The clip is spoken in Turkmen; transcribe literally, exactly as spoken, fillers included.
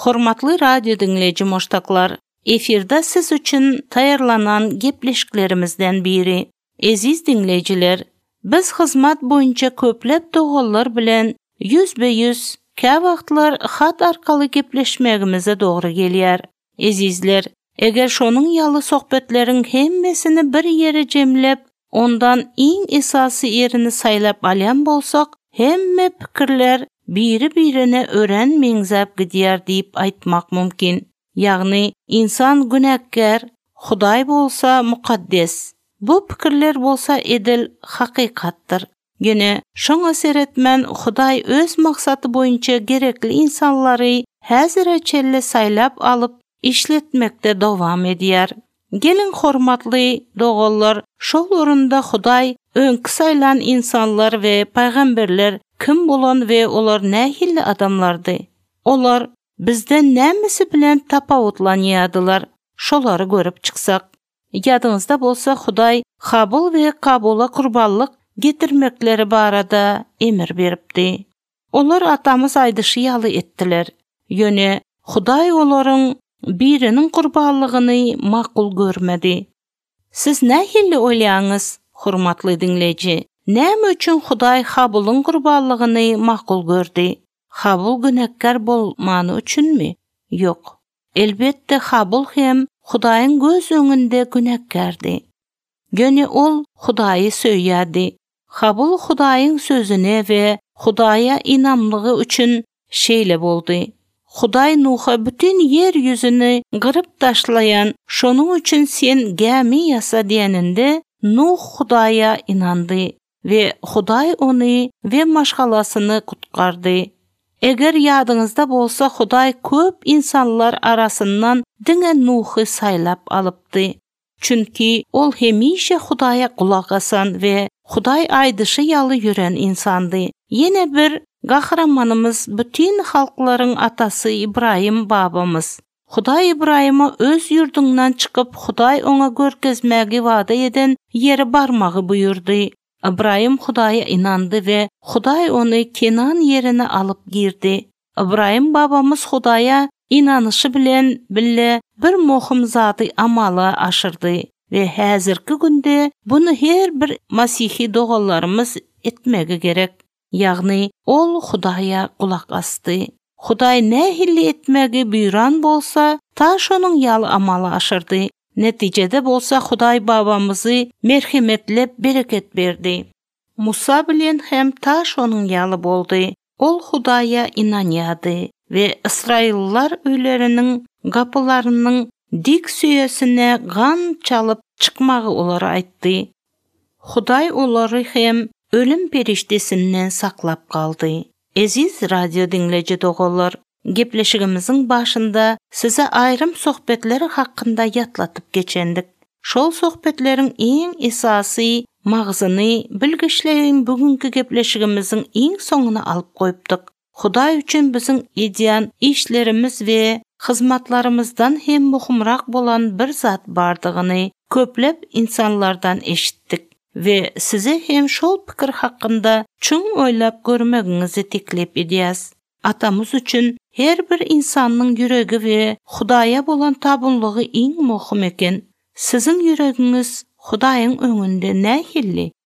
Hormatly radio dinleyici moştaklar, efirde siz üçün tayarlanan gepleşiklerimizden biri. Aziz dinleyiciler, biz hizmet boyunca köplep doğullar bilen yüz be yüz ka vaqtlar hat arkalı gepleşmegimize doğru gelýär. Azizler, eger şonun ýaly sohbetlerin hemmesini bir yere jemlep, ondan iň esasy yerini saylap alýan bolsak, hemme pikirler biri-birine ören meňzäp gidýär diýip aýtmak mümkin. Ýagny insan günäkär, Hudaý bolsa mukaddes. Bu pikirler bolsa edil hakykatdyr. Gene şoňa seretmen Hudaý öz maksady boýunça gerekli insanlary häzire çelle saylap alyp işletmekde dowam edýär. Gelin hormatly dogallar, şol orunda Hudaý öňkü saylan insanlar we paýgamberler kim bolan we olar nähilli adamlardy? Olar bizden nämesi bilen tapawutlanýadylar? Şolary görüp çyksak. Ýadyňyzda bolsa Hudaý kabul we kabula kurbanlyk getirmekleri barada emir beripdi. Olar atamız aýdyşy ýaly etdiler. Ýöne Hudaý olaryň birinin kurbanlygyny makul görmedi. Siz nähilli oýlaňyz, hormatly dinleýiji? Näme üçin Hudaý Habulyň kurbanlygyny makul gördi? Habul günäkär bolmany üçinmi? Ýok. Elbetde Habul hem Hudaýyň göz öňünde günäkärdi. Ýöne ol Hudaýy söýýärdi. Habul Hudaýyň sözüne we Hudaýa inamlygy üçin şeýle boldy. Hudaý Nuha bütün yer yüzünü gırıp taşlayan, şonuň üçin sen gämi ýasa diýeninde Nuh Hudaýa inandy we Hudaý ony we maşgalasyny kutgardy. Eger ýadyňyzda bolsa Hudaý köp insanlar arasyndan diňe Nuhy saylap alypdy. Çünki ol hemişe Hudaýa kulak asan we Hudaý aýdyşy ýaly ýören insandy. Ýene bir gahramanymyz bütün halklaryň atasy İbrahim babamız. Hudaý Ibrahima öz ýurdundan çykyp Hudaý oňa görkezmägi wada eden ýere barmagy buyurdy. Ibrahim Hudaýa inandy we Hudaý ony Kenan ýerine alyp girdi. Ibrahim babamız Hudaýa inanyşy bilen bille bir mohm zady amala aşyrdy we häzirki günde bunu her bir Masihi dogallarymız etmegi gerek. Ýagny ol Hudaýa kulak asdy. Hudaý nähilli etmegi buyuran bolsa, ta şonuň ýaly amala aşyrdy. Netijede bolsa Hudaý babamyzy merhemetlep bereket berdi. Musa bilen hem ta şonuň ýaly boldy. Ol Hudaýa inanýady we Israilliler öýleriniň gapylarynyň dik süýesine gan çalyp çykmagy olary aýtdy. Hudaý olary hem ölüm periştesinden saklap kaldı. Aziz radio dinleyici dogallar, gepleşigimizin başında size ayrım sohbetleri hakkında yatlatıp geçendik. Şol sohbetlerin iň esasy magzyny bilgiçlerin bugünkü gepleşigimizin iň soňuna alyp goýupdyk. Hudaý üçin biziň ideýan işlerimiz we hyzmatlarymyzdan hem muhimrak bolan bir zat bardygyny köplep insanlardan eşitdik. Ve size hem şol pikir hakkında çüň oýlap görmegiňizi teklip edýäs. Atamız üçün her bir insanyň ýüregi we Hudaýa bolan tabunlygy iň muhim eken. Siziň ýüregiňiz Hudaýyň öňünde nähilli?